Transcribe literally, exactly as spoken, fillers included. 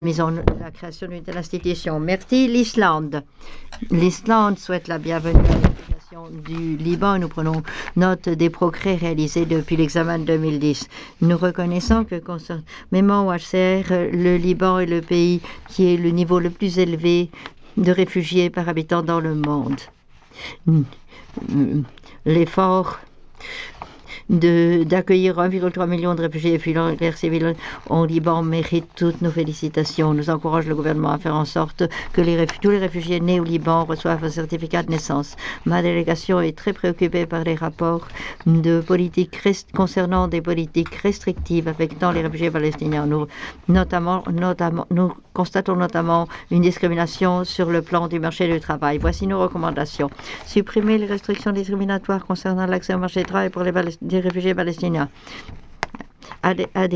mise en la création d'une telle institution. Merci. L'Islande. L'Islande souhaite la bienvenue à l'intégration du Liban et nous prenons note des progrès réalisés depuis l'examen de deux mille dix. Nous reconnaissons que, conformément au H C R, le Liban est le pays qui est le niveau le plus élevé de réfugiés par habitant dans le monde. L'effort d'accueillir un virgule trois million de réfugiés et fuyant la guerre civile au Liban mérite toutes nos félicitations. Nous encourageons le gouvernement à faire en sorte que les tous les réfugiés nés au Liban reçoivent un certificat de naissance. Ma délégation est très préoccupée par les rapports de politique concernant des politiques restrictives affectant les réfugiés palestiniens. Nous, notamment, notamment, nous constatons notamment une discrimination sur le plan du marché du travail. Voici nos recommandations. Supprimer les restrictions discriminatoires concernant l'accès au marché du travail pour les, les réfugiés palestiniens.